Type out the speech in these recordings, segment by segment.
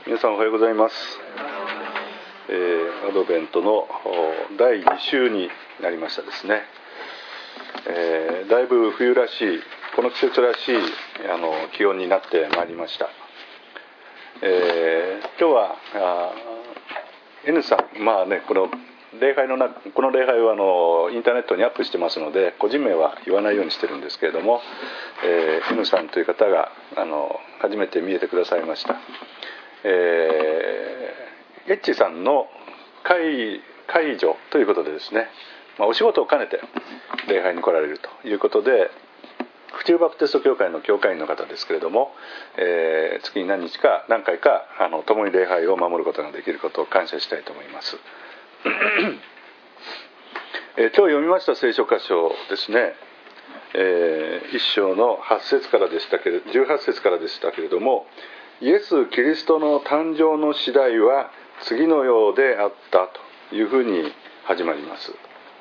皆さんおはようございます。アドベントの第2週になりましたですね。だいぶ冬らしい、この季節らしい気温になってまいりました。今日はN さん、この礼拝はインターネットにアップしてますので個人名は言わないようにしてるんですけれども、N さんという方が初めて見えてくださいました。エッチさんの介助ということでですね、お仕事を兼ねて礼拝に来られるということで、府中バプテスト教会の教会員の方ですけれども、月に何回か共に礼拝を守ることができることを感謝したいと思います。今日読みました聖書箇所ですね、1章の18節からでしたけれども、イエス・キリストの誕生の次第は次のようであったというふうに始まります。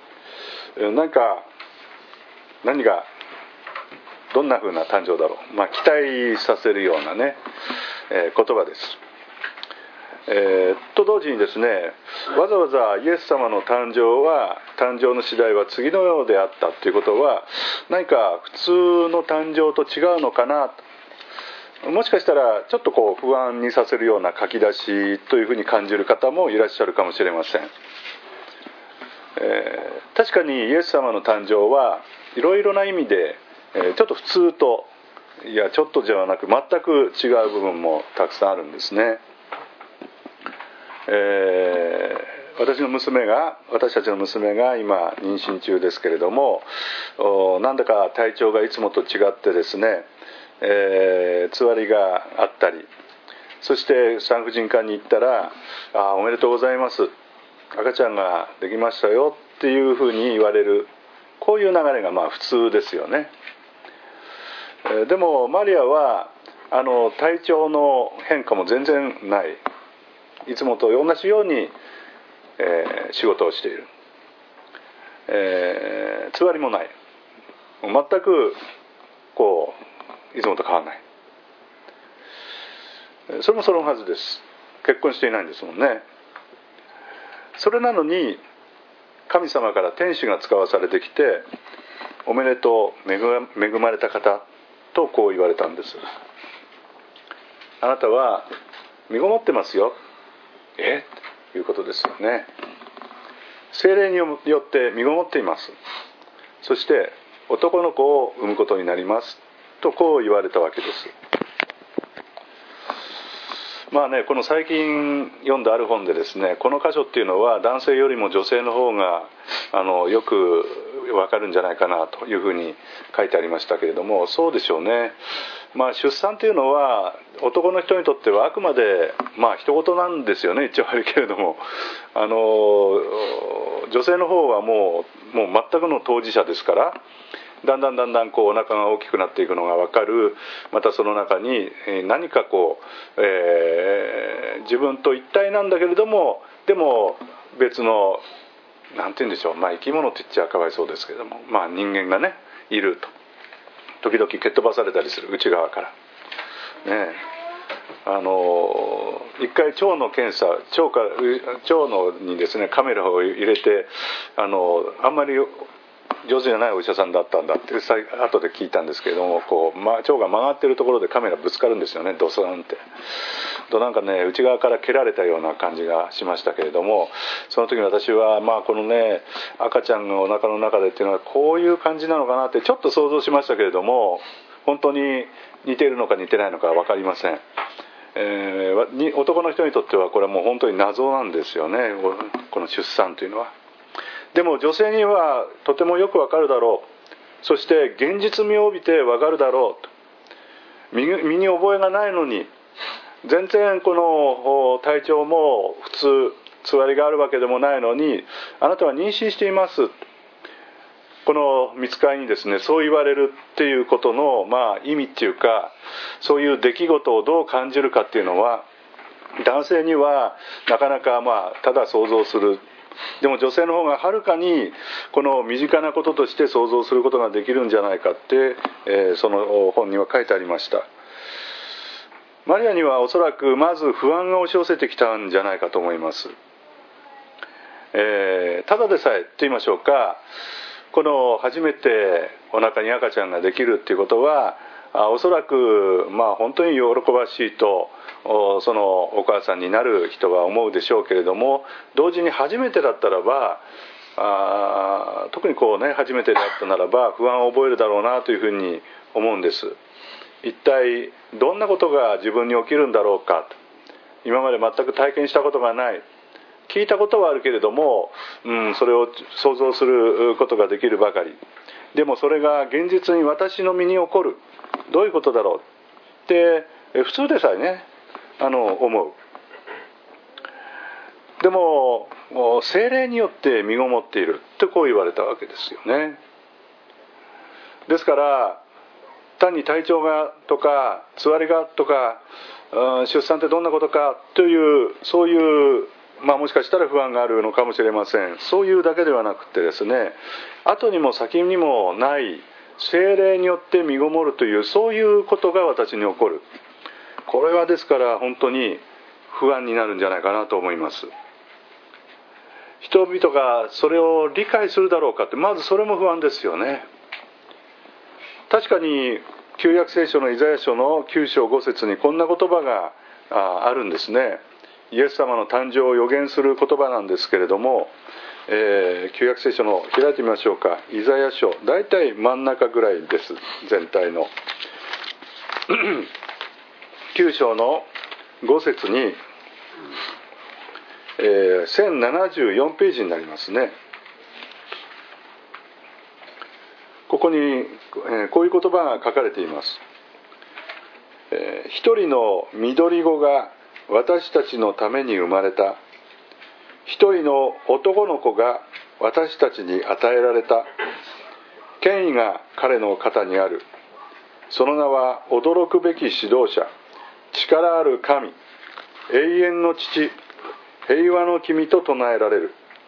何がどんなふうな誕生だろう、期待させるようなね、言葉です。と同時にですね、わざわざイエス様の誕生の次第は次のようであったということは、何か普通の誕生と違うのかなと、もしかしたらちょっと不安にさせるような書き出しというふうに感じる方もいらっしゃるかもしれません。確かにイエス様の誕生はいろいろな意味でちょっと普通と、ちょっとではなく全く違う部分もたくさんあるんですね。私たちの娘が今妊娠中ですけれども、なんだか体調がいつもと違ってですね、つわりがあったり、そして産婦人科に行ったらおめでとうございます、赤ちゃんができましたよっていうふうに言われる、こういう流れが普通ですよね。でもマリアは体調の変化も全然ない、いつもと同じように、仕事をしている、つわりもない、全くいつもと変わらない。それもそのはずです。結婚していないんですもんね。それなのに神様から天使が使わされてきて、おめでとう、恵まれた方とこう言われたんです。あなたは身ごもってますよ。ということですよね。聖霊によって身ごもっています。そして男の子を産むことになりますとこう言われたわけです。この最近読んだある本でですね、この箇所っていうのは男性よりも女性の方がよくわかるんじゃないかなというふうに書いてありましたけれども、そうでしょうね。出産というのは男の人にとってはあくまで人事なんですよね、一応あるけれども、女性の方はもう全くの当事者ですから、だんだんお腹が大きくなっていくのが分かる。またその中に何か自分と一体なんだけれども、でも別のなんて言うんでしょう、生き物って言っちゃかわいそうですけれども、人間がねいると、時々蹴っ飛ばされたりする、内側からね。一回腸の検査、腸のにですねカメラを入れて、あんまり上手じゃないお医者さんだったんだって後で聞いたんですけれども、腸が曲がってるところでカメラぶつかるんですよね、ドスンってと、内側から蹴られたような感じがしましたけれども、その時に私はこのね赤ちゃんがお腹の中でっていうのはこういう感じなのかなってちょっと想像しましたけれども、本当に似ているのか似てないのか分かりません。男の人にとってはこれはもう本当に謎なんですよね、この出産というのは。でも女性にはとてもよくわかるだろう、そして現実味を帯びてわかるだろうと、身に覚えがないのに、全然この体調も普通、つわりがあるわけでもないのに、あなたは妊娠しています、この御使いにですねそう言われるっていうことの意味っていうか、そういう出来事をどう感じるかっていうのは、男性にはなかなかただ想像する、でも女性の方がはるかにこの身近なこととして想像することができるんじゃないかって、その本には書いてありました。 マリアにはおそらくまず不安が押し寄せてきたんじゃないかと思います。ただでさえと言いましょうか、この初めてお腹に赤ちゃんができるっていうことはおそらく本当に喜ばしいとそのお母さんになる人は思うでしょうけれども、同時に初めてだったらば特に初めてだったならば不安を覚えるだろうなというふうに思うんです。一体どんなことが自分に起きるんだろうかと、今まで全く体験したことがない、聞いたことはあるけれども、それを想像することができるばかり。でもそれが現実に私の身に起こる、どういうことだろうって普通でさえね思う。でも聖霊によって身ごもっているってこう言われたわけですよね。ですから単に体調がとかつわりがとか出産ってどんなことかというそういうもしかしたら不安があるのかもしれません。そういうだけではなくてですね、後にも先にもない聖霊によって身ごもるというそういうことが私に起こる。これはですから本当に不安になるんじゃないかなと思います。人々がそれを理解するだろうかって、まずそれも不安ですよね。確かに旧約聖書のイザヤ書の9章5節にこんな言葉があるんですね。イエス様の誕生を予言する言葉なんですけれども、旧約聖書の開いてみましょうか。イザヤ書だいたい真ん中ぐらいです。全体の9章の5節に、1074ページになりますね。ここに、こういう言葉が書かれています。一人の緑子が私たちのために生まれた。一人の男の子が私たちに与えられた。権威が彼の肩にある。その名は驚くべき指導者、力ある神、永遠の父、平和の君と唱えられる。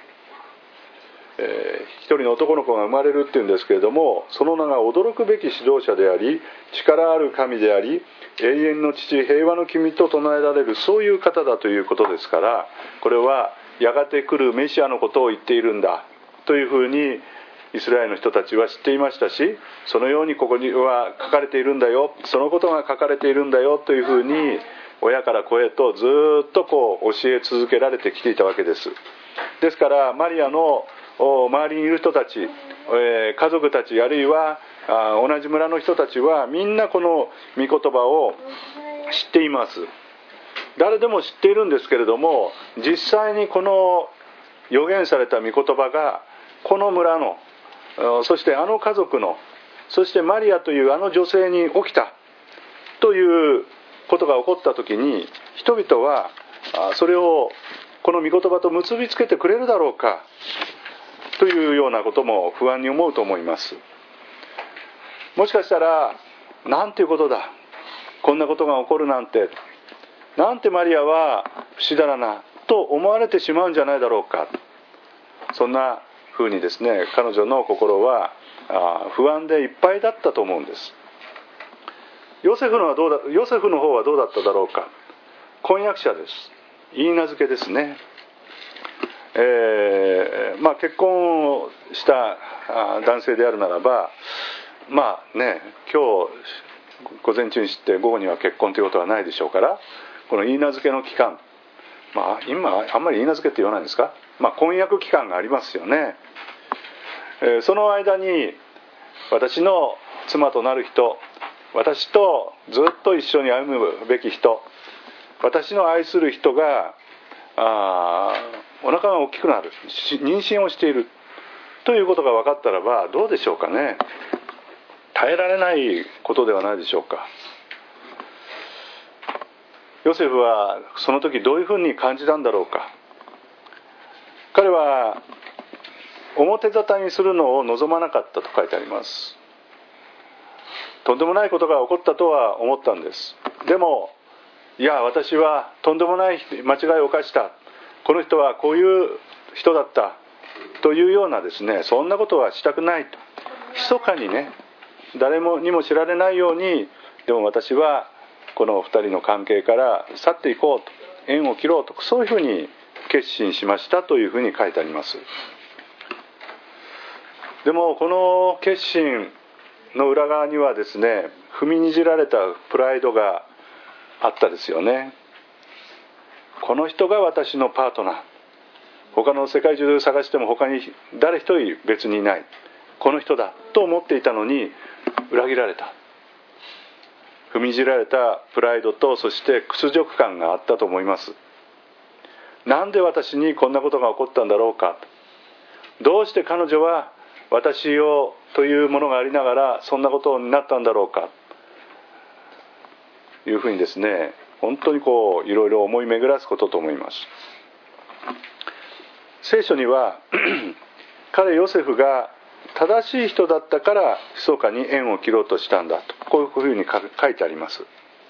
一人の男の子が生まれるっていうんですけれども、その名が驚くべき指導者であり、力ある神であり、永遠の父、平和の君と唱えられる、そういう方だということですから、これはやがて来るメシアのことを言っているんだというふうにイスラエルの人たちは知っていましたし、そのようにここには書かれているんだよ、そのことが書かれているんだよというふうに親から子へとずっと教え続けられてきていたわけです。ですからマリアの周りにいる人たち、家族たち、あるいは同じ村の人たちはみんなこの御言葉を知っています。誰でも知っているんですけれども、実際にこの予言された御言葉がこの村の、そしてあの家族の、そしてマリアというあの女性に起きたということが起こった時に、人々はそれをこの御言葉と結びつけてくれるだろうかというようなことも不安に思うと思います。もしかしたら、なんていうことだ、こんなことが起こるなんて、なんてマリアは不死だらなと思われてしまうんじゃないだろうか、そんなふうにですね、彼女の心は不安でいっぱいだったと思うんです。ヨセフの方はどうだっただろうか。婚約者です。言い名付けですね。結婚をした男性であるならば、今日午前中に知って午後には結婚ということはないでしょうから、この言い名付けの期間、今あんまり言い名付けって言わないんですか、婚約期間がありますよね。その間に私の妻となる人、私とずっと一緒に歩むべき人、私の愛する人がお腹が大きくなる、妊娠をしているということが分かったらばどうでしょうかね。耐えられないことではないでしょうか。ヨセフはその時どういうふうに感じたんだろうか。彼は表沙汰にするのを望まなかったと書いてあります。とんでもないことが起こったとは思ったんです。でも私はとんでもない間違いを犯した、この人はこういう人だったというようなですね、そんなことはしたくないと、密かにね、誰にも知られないように、でも私はこの2人の関係から去っていこうと、縁を切ろうと、そういうふうに決心しましたというふうに書いてあります。でもこの決心の裏側にはですね、踏みにじられたプライドがあったですよね。この人が私のパートナー、他の世界中探しても他に誰一人別にいない、この人だと思っていたのに裏切られた。踏みにじられたプライドと、そして屈辱感があったと思います。なんで私にこんなことが起こったんだろうか、どうして彼女は私をというものがありながらそんなことになったんだろうかというふうにですね、本当にいろいろ思い巡らすことと思います。聖書には彼ヨセフが正しい人だったから密かに縁を切ろうとしたんだと、こういうふうに書いてあります。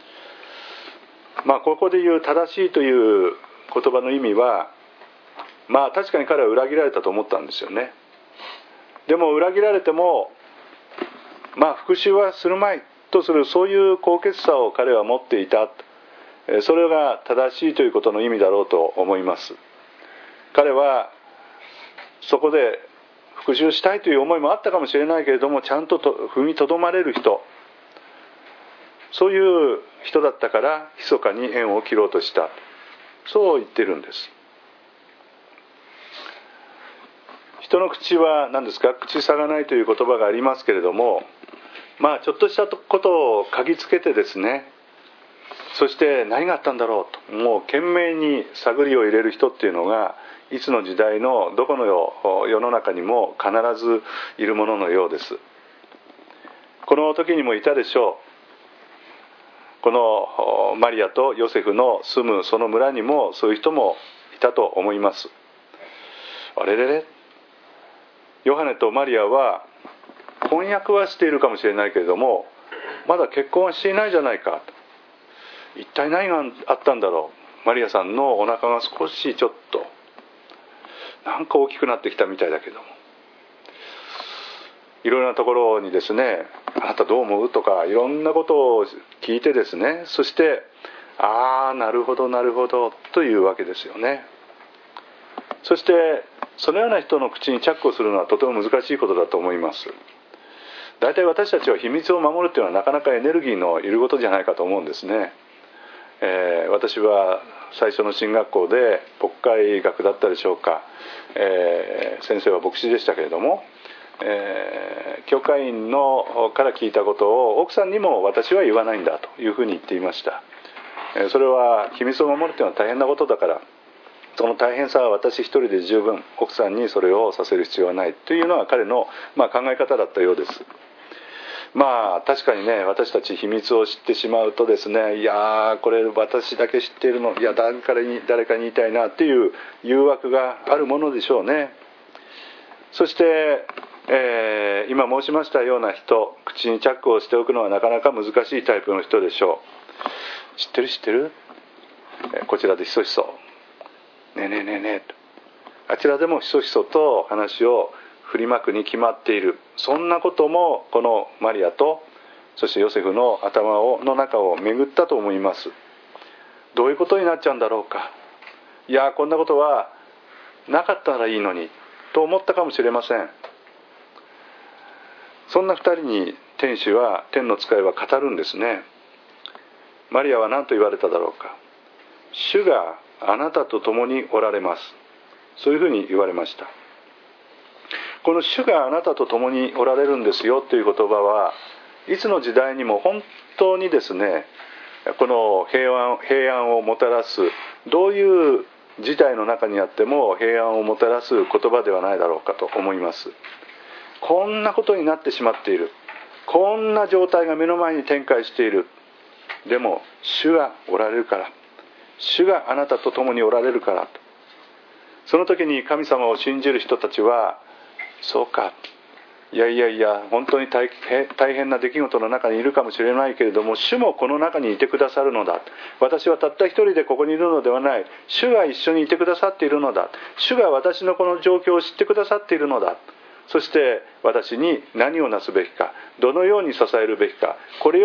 ここで言う正しいという言葉の意味は、確かに彼は裏切られたと思ったんですよね。でも裏切られても復讐はするまいとする、そういう高潔さを彼は持っていた。それが正しいということの意味だろうと思います。彼はそこで復讐したいという思いもあったかもしれないけれども、ちゃんと踏みとどまれる人、そういう人だったから密かに縁を切ろうとした、そう言ってるんです。人の口は何ですか、口さがないという言葉がありますけれども、ちょっとしたことを嗅ぎつけてですね、そして何があったんだろうと、もう懸命に探りを入れる人っていうのが、いつの時代のどこの世の中にも必ずいるもののようです。この時にもいたでしょう。このマリアとヨセフの住むその村にもそういう人もいたと思います。あれれれ、ヨハネとマリアは婚約はしているかもしれないけれども、まだ結婚はしていないじゃないか。一体何があったんだろう。マリアさんのお腹が少しちょっとなんか大きくなってきたみたいだけども、いろいろなところにですね、あなたどう思うとかいろんなことを聞いてですね、そしてなるほどなるほどというわけですよね。そしてそのような人の口に着手するのはとても難しいことだと思います。大体私たちは秘密を守るというのはなかなかエネルギーのいることじゃないかと思うんですね。私は最初の進学校で牧会学だったでしょうか、先生は牧師でしたけれども、教会員から聞いたことを奥さんにも私は言わないんだというふうに言っていました。それは秘密を守るというのは大変なことだから、その大変さは私一人で十分、奥さんにそれをさせる必要はないというのが彼の考え方だったようです。確かにね、私たち秘密を知ってしまうとですね、いやこれ私だけ知っているの、いや誰かに言いたいなっていう誘惑があるものでしょうね。そして、今申しましたような人、口にチャックをしておくのはなかなか難しいタイプの人でしょう。知ってる、こちらでひそひそねえねえねえねえと、あちらでもひそひそと話を振りまくに決まっている。そんなこともこのマリアとそしてヨセフの頭の中を巡ったと思います。どういうことになっちゃうんだろうか、いやこんなことはなかったらいいのにと思ったかもしれません。そんな2人に天の使いは語るんですね。マリアは何と言われただろうか。主があなたと共におられます、そういうふうに言われました。この主があなたと共におられるんですよという言葉はいつの時代にも本当にですね、この平安をもたらす、どういう事態の中にあっても平安をもたらす言葉ではないだろうかと思います。こんなことになってしまっている、こんな状態が目の前に展開している、でも主がおられるから、主があなたと共におられるからと。その時に神様を信じる人たちは、そうか、いや本当に大変な出来事の中にいるかもしれないけれども、主もこの中にいてくださるのだ。私はたった一人でここにいるのではない、主が一緒にいてくださっているのだ。主が私のこの状況を知ってくださっているのだ。そして私に何をなすべきか、どのように支えるべきか、これより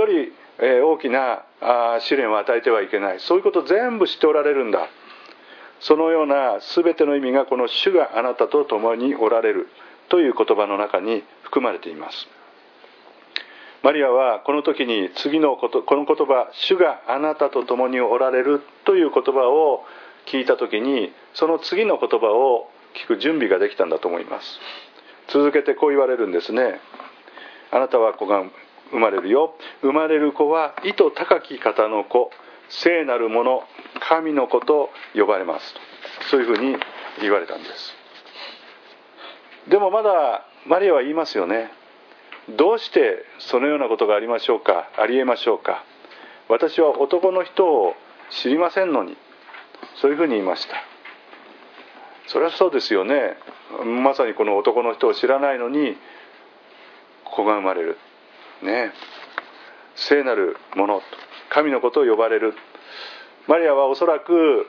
大きな試練を与えてはいけない、そういうことを全部知っておられるんだ。そのような全ての意味がこの主があなたと共におられるという言葉の中に含まれています。マリアはこの時にこの言葉、主があなたと共におられるという言葉を聞いた時に、その次の言葉を聞く準備ができたんだと思います。続けてこう言われるんですね。あなたは子が生まれるよ。生まれる子は意図高き方の子、聖なるもの、神の子と呼ばれますと、そういうふうに言われたんです。でもまだマリアは言いますよね。どうしてそのようなことがありえましょうか。私は男の人を知りませんのに、そういうふうに言いました。それはそうですよね。まさにこの男の人を知らないのに子が生まれるね、聖なるもの、神の子と呼ばれる。マリアはおそらく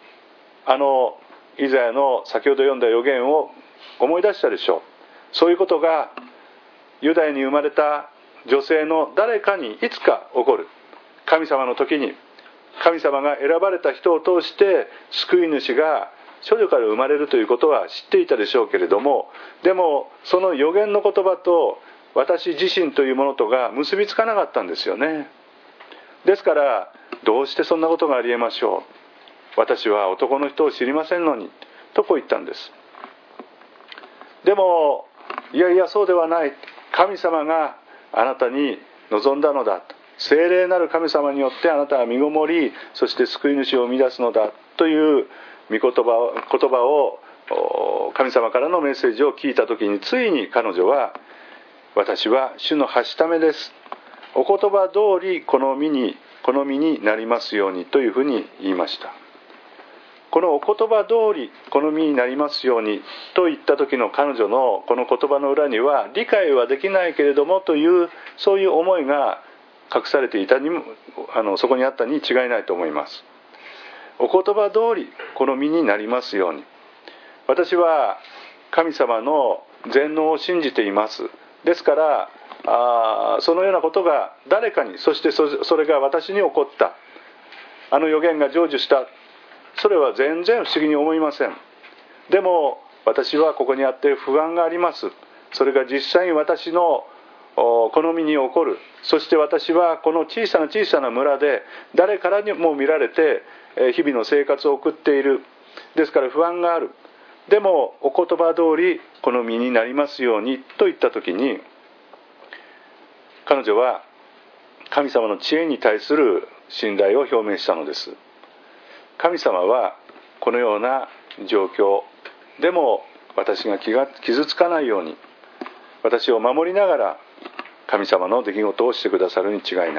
イザヤの先ほど読んだ預言を思い出したでしょう。そういうことがユダヤに生まれた女性の誰かにいつか起こる。神様の時に、神様が選ばれた人を通して救い主が処女から生まれるということは知っていたでしょうけれども、でもその預言の言葉と私自身というものとが結びつかなかったんですよね。ですからどうしてそんなことがありえましょう。私は男の人を知りませんのにとこう言ったんです。でもいやいやそうではない、神様があなたに望んだのだ、聖霊なる神様によってあなたは身ごもり、そして救い主を生み出すのだという言葉を神様からのメッセージを聞いた時に、ついに彼女は、私は主のはしためです、お言葉通りこの身になりますようにというふうに言いました。このお言葉通りこの身になりますようにと言った時の彼女のこの言葉の裏には、理解はできないけれどもというそういう思いが隠されていたにもそこにあったに違いないと思います。お言葉通りこの身になりますように。私は神様の全能を信じています。ですからそのようなことが誰かに、そしてそれが私に起こった、預言が成就した、それは全然不思議に思いません。でも私はここにあって不安があります。それが実際に私の好みに起こる。そして私はこの小さな村で誰からにも見られて日々の生活を送っている。ですから不安がある。でもお言葉通りこの身になりますようにと言った時に、彼女は神様の知恵に対する信頼を表明したのです。神様はこのような状況でも私が傷つかないように私を守りながら神様の出来事をしてくださるに違いない。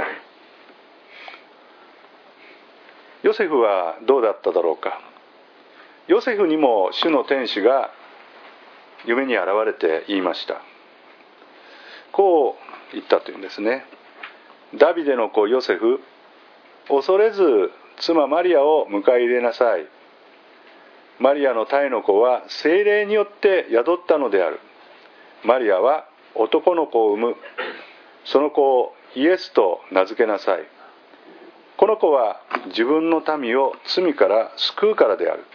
ヨセフはどうだっただろうか。ヨセフにも主の天使が夢に現れて言いました。こう言ったというんですね。ダビデの子ヨセフ、恐れず妻マリアを迎え入れなさい。マリアの胎の子は聖霊によって宿ったのである。マリアは男の子を産む。その子をイエスと名付けなさい。この子は自分の民を罪から救うからである。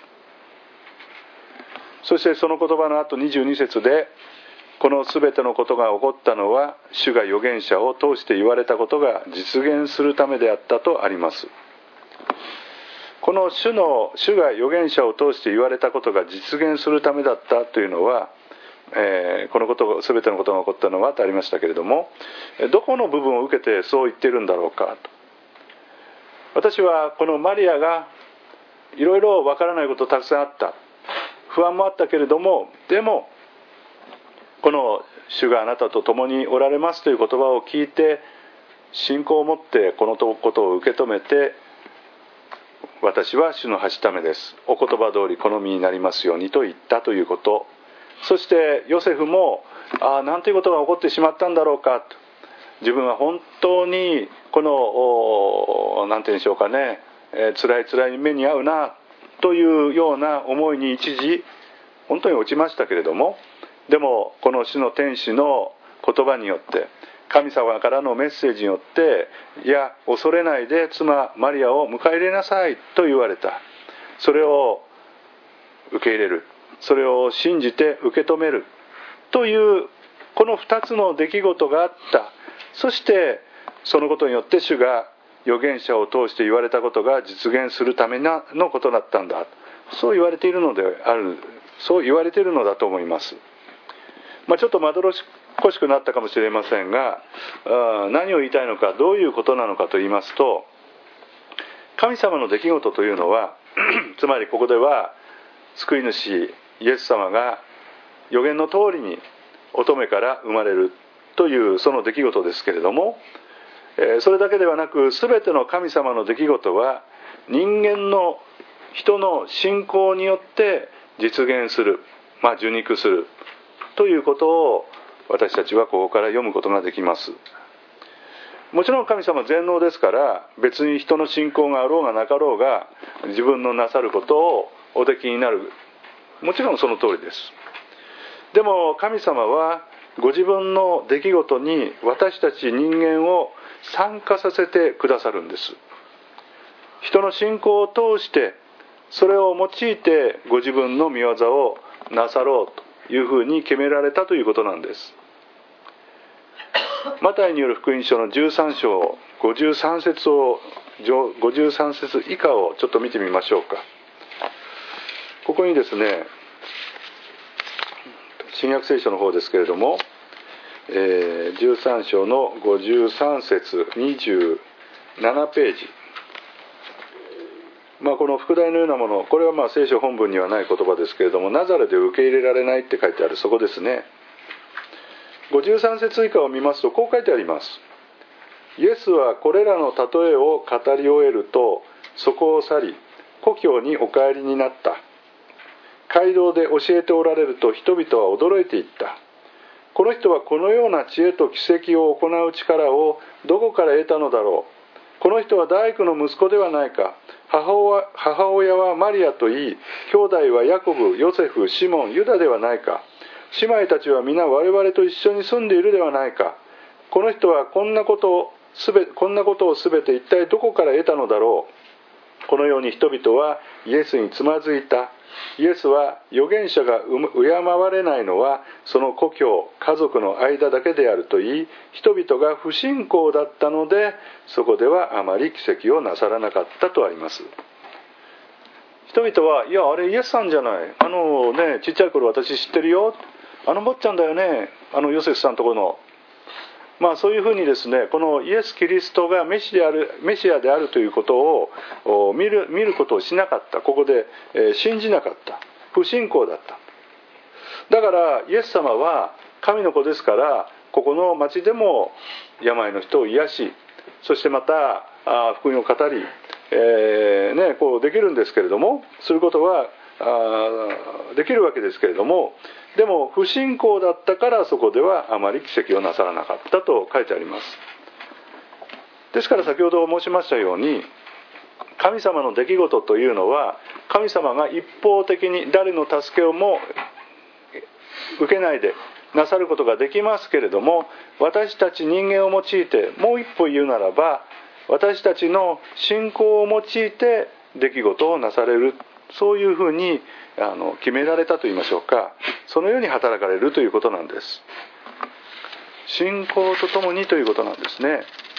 そしてその言葉の後22節で、このすべてのことが起こったのは主が預言者を通して言われたことが実現するためであったとあります。この主が預言者を通して言われたことが実現するためだったというのは、このこと全てのことが起こったのはとありましたけれども、どこの部分を受けてそう言っているんだろうかと。私はこのマリアがいろいろわからないことたくさんあった、不安もあったけれども、でもこの主があなたと共におられますという言葉を聞いて信仰を持ってこのことを受け止めて、私は主のはしためです、お言葉通りこの身になりますようにと言ったということ。そしてヨセフもなんていうことが起こってしまったんだろうかと、自分は本当にこのなんていうんでしょうかね、辛い目に遭うなというような思いに一時本当に落ちましたけれども、でもこの主の天使の言葉によって神様からのメッセージによって、いや恐れないで妻マリアを迎え入れなさいと言われた。それを受け入れる、それを信じて受け止めるというこの2つの出来事があった。そしてそのことによって主が預言者を通して言われたことが実現するためのことだったんだ、そう言われているのである、そう言われているのだと思います。ちょっとまどろっこしくなったかもしれませんが、何を言いたいのか、どういうことなのかと言いますと、神様の出来事というのはつまりここでは救い主イエス様が預言の通りに乙女から生まれるというその出来事ですけれども、それだけではなく全ての神様の出来事は人間の人の信仰によって実現する、受肉するということを私たちはここから読むことができます。もちろん神様は全能ですから、別に人の信仰があろうがなかろうが自分のなさることをおできになる、もちろんその通りです。でも神様はご自分の出来事に私たち人間を参加させてくださるんです。人の信仰を通してそれを用いてご自分の御業をなさろうというふうに決められたということなんです。マタイによる福音書の13章53節以下をちょっと見てみましょうか。ここにですね、新約聖書の方ですけれども、13章の53節27ページ、この副題のようなもの、これは聖書本文にはない言葉ですけれども、ナザレで受け入れられないって書いてある、そこですね。53節以下を見ますとこう書いてあります。イエスはこれらの例えを語り終えるとそこを去り故郷にお帰りになった。街道で教えておられると人々は驚いていった。この人はこのような知恵と奇跡を行う力をどこから得たのだろう。この人は大工の息子ではないか。母親はマリアといい、兄弟はヤコブ、ヨセフ、シモン、ユダではないか。姉妹たちは皆我々と一緒に住んでいるではないか。この人はこんなことをすべて一体どこから得たのだろう。このように人々はイエスにつまずいた。イエスは預言者が敬われないのはその故郷家族の間だけであると言い、人々が不信仰だったのでそこではあまり奇跡をなさらなかったとあります。人々は、いやあれイエスさんじゃない、ちっちゃい頃私知ってるよ、坊ちゃんだよね、ヨセフさんとこの、そういうふうにですね、このイエス・キリストがメシアであるということを見ることをしなかった。ここで、信じなかった。不信仰だった。だからイエス様は神の子ですから、ここの町でも病の人を癒し、そしてまた福音を語り、こうできるんですけれども、することはできるわけですけれども、でも不信仰だったからそこではあまり奇跡をなさらなかったと書いてあります。ですから先ほど申しましたように、神様の出来事というのは神様が一方的に誰の助けをも受けないでなさることができますけれども、私たち人間を用いて、もう一歩言うならば私たちの信仰を用いて出来事をなされる、そういうふうに決められたと言いましょうか、そのように働かれるということなんです。信仰とともにということなんですね。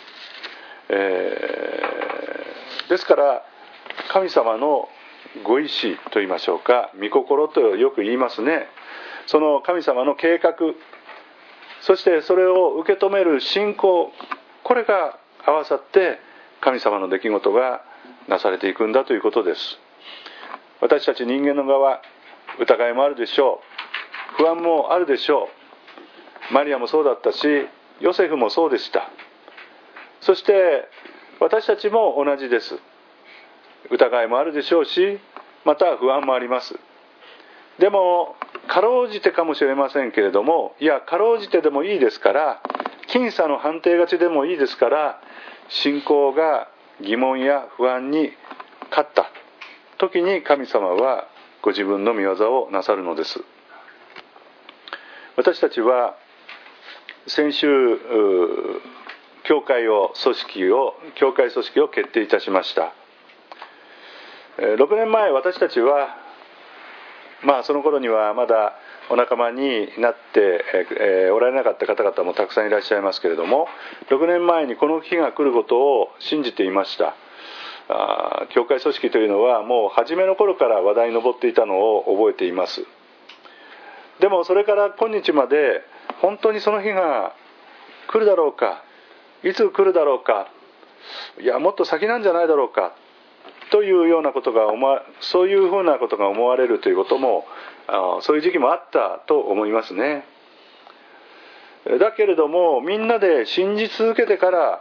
ですから神様のご意志と言いましょうか、御心とよく言いますね。その神様の計画、そしてそれを受け止める信仰、これが合わさって神様の出来事がなされていくんだということです。私たち人間の側、疑いもあるでしょう、不安もあるでしょう。マリアもそうだったし、ヨセフもそうでした。そして私たちも同じです。疑いもあるでしょうし、また不安もあります。でもかろうじてかもしれませんけれども、いやかろうじてでもいいですから、僅差の判定勝ちでもいいですから、信仰が疑問や不安に勝った時に神様はご自分の御業をなさるのです。私たちは先週教会組織を決定いたしました。6年前私たちはその頃にはまだお仲間になっておられなかった方々もたくさんいらっしゃいますけれども、6年前にこの日が来ることを信じていました。教会組織というのはもう初めの頃から話題に上っていたのを覚えています。でもそれから今日まで本当にその日が来るだろうか、いつ来るだろうか、いやもっと先なんじゃないだろうかというようなことがそういうふうなことが思われるということもそういう時期もあったと思いますね。だけれどもみんなで信じ続けたから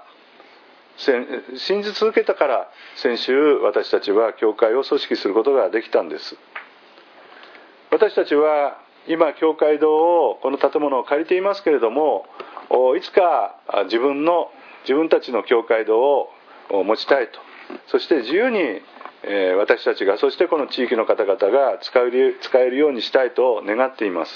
先週私たちは教会を組織することができたんです。私たちは今教会堂をこの建物を借りていますけれども、いつか自分たちの教会堂を持ちたいと、そして自由に私たちが、そしてこの地域の方々が使えるようにしたいと願っています。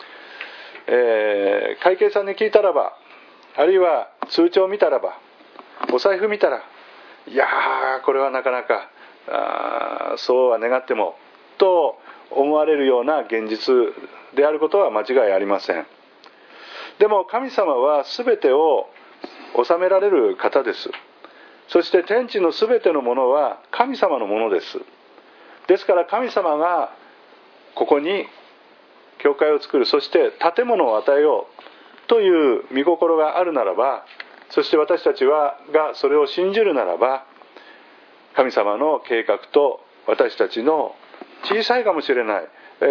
会計さんに聞いたらば、あるいは通帳を見たらば、お財布見たら、いやーこれはなかなかそうは願ってもと思われるような現実であることは間違いありません。でも神様は全てを治められる方です。そして天地の全てのものは神様のものです。ですから神様がここに教会を作る、そして建物を与えようという御心があるならば、そして私たちがそれを信じるならば、神様の計画と私たちの小さいかもしれない、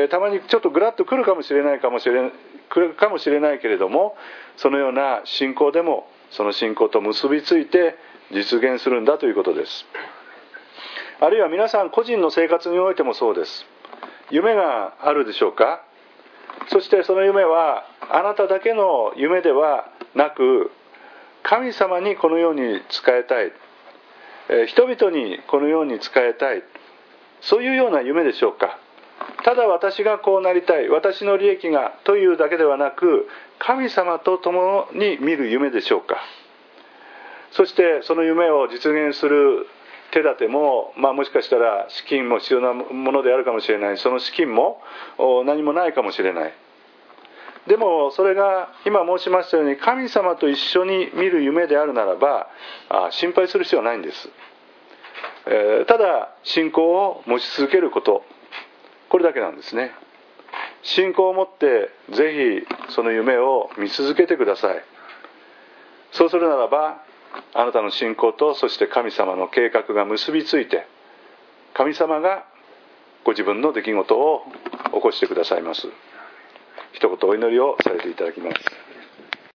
たまにちょっとグラッと来るかもしれないけれども、そのような信仰でもその信仰と結びついて実現するんだということです。あるいは皆さん個人の生活においてもそうです。夢があるでしょうか。そしてその夢はあなただけの夢ではなく、神様にこのように仕えたい、人々にこのように仕えたい、そういうような夢でしょうか。ただ私がこうなりたい、私の利益がというだけではなく、神様と共に見る夢でしょうか。そしてその夢を実現する手立ても、もしかしたら資金も必要なものであるかもしれない。その資金も何もないかもしれない。でもそれが今申しましたように神様と一緒に見る夢であるならば、心配する必要はないんです。ただ信仰を持ち続けること、これだけなんですね。信仰を持ってぜひその夢を見続けてください。そうするならばあなたの信仰とそして神様の計画が結びついて、神様がご自分の出来事を起こしてくださいます。一言お祈りをさせていただきます。